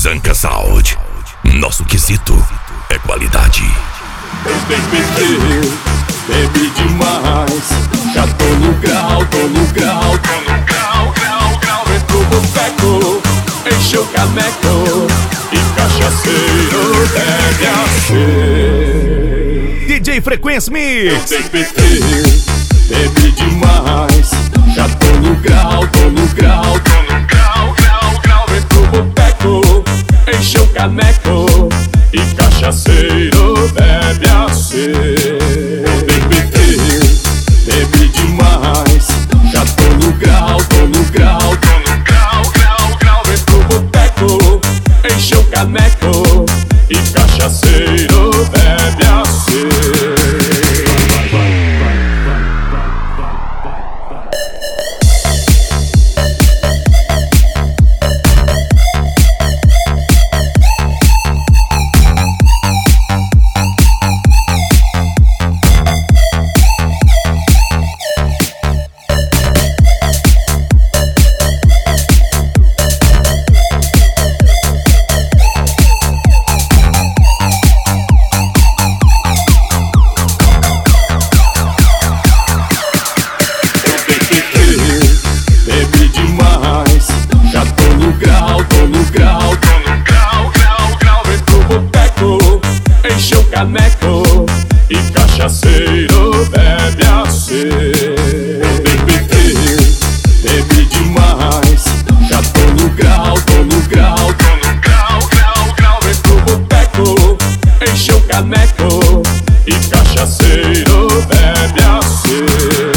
Zanca Sound. Nosso quesito é qualidade. Bebi demais, já tô no grau, entrou o boteco, encheu o caneco e cachaceiro deve ser. DJ Frequência Mix. Bebi demais, já tô no grau, entrou o boteco, encheu o caneco e cachaceiro deve ser. Bebi demais, já tô no grau, entrou o boteco, encheu o caneco e cachaceiro deve ser. Caneco e cachaceiro deve ser. Bebi demais, já tô no grau, entrou o boteco, encheu o caneco e cachaceiro deve ser.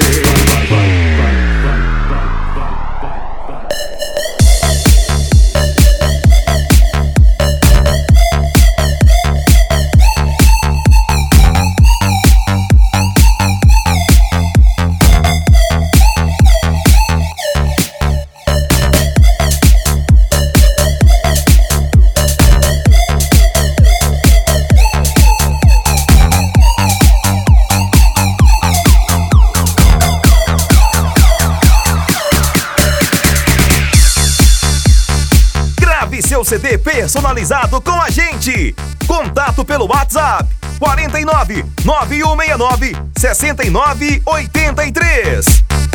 Seu CD personalizado com a gente. Contato pelo WhatsApp 49 9169 6983.